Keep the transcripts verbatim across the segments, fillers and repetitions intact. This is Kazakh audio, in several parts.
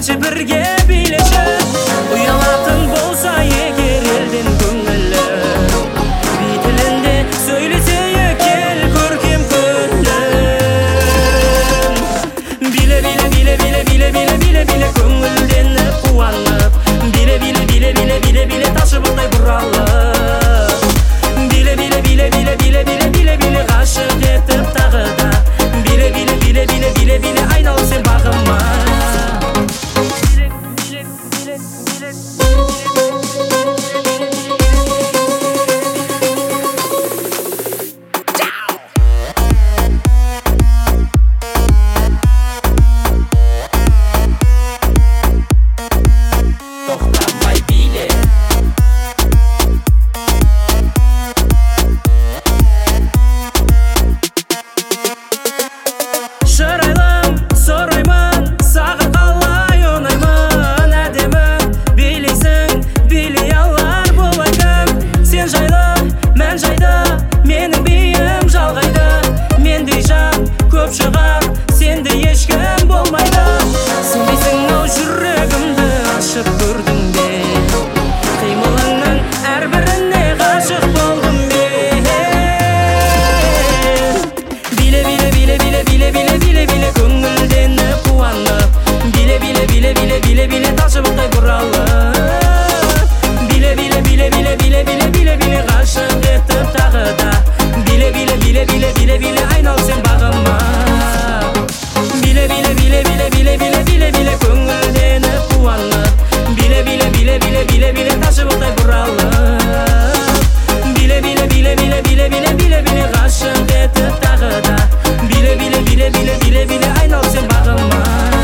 келші бірге билеші. Ұялатын болса егер елден көңілі, бетілінде сөйлесе екел көркем күлім. Биле, биле, биле, биле, биле, биле, биле, биле, көңілденіп қуанып, биле, биле, биле, биле, биле, биле, ташып оттай бұралып. Биле, биле, биле, биле, биле, биле, биле, биле, ғашық етіп тағы да. Биле, биле, биле, биле, биле, биле, айналып сен бағыма. Шырайлым, сұраймын, саған қалай ұнаймын. Әдемі билейсің, билей алар болай кім. Сен жайлы, мән жайды, менің биім жалғайды. Мендей жан көп шығар, сенде ешкім болмайды. Сенбейсің ау жүрегімді ашып көрдің бе, қимылыңның әрбіріне ғашық болдым мен. Биле, биле, биле, биле, биле, биле, биле, биле, көңілденіп қуанып, биле, биле, биле, биле, биле, биле, ташып оттай бұралып. Биле, биле, биле, биле, биле, биле, биле, биле, ғашық етіп тағы да. Биле, биле, биле, биле, биле, биле, айналып сен бағыма. Биле, биле, биле, биле, биле, биле, биле, биле, көңілденіп қуанып, биле, биле, биле, биле, биле, биле, ташып оттай бұралып. Биле, биле, биле, биле, биле, биле, биле, биле, ғашық етіп тағы да. Биле, биле, биле, биле, биле, биле, айналып сен бағыма.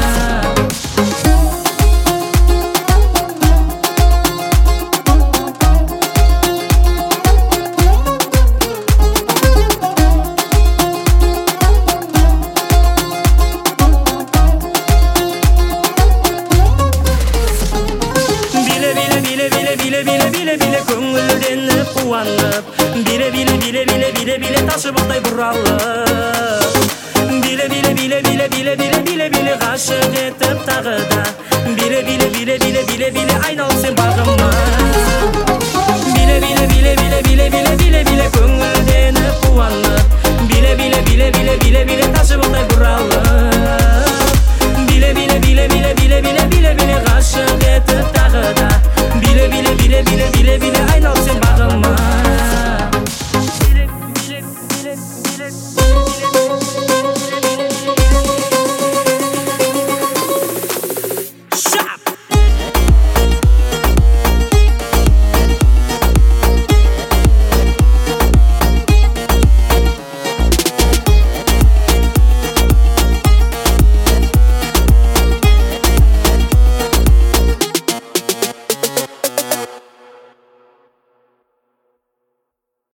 Биле, биле, биле, биле, биле, биле, биле, биле, көңілденіп қуанып, биле, биле, биле, биле, биле, биле, ташып оттай бұралып. Биле, биле, биле, биле, биле, биле, биле, биле, ғашық етіп тағы да. Биле, биле, биле, биле, биле, биле, айналып сен бағыма. Биле, биле, биле, биле, биле, биле, биле, биле, көңілденіп қуанып, биле, биле, биле, биле, биле, биле, ташып оттай бұралып. Биле, биле, биле, биле, биле, биле, биле, биле, ғашық етіп тағы да.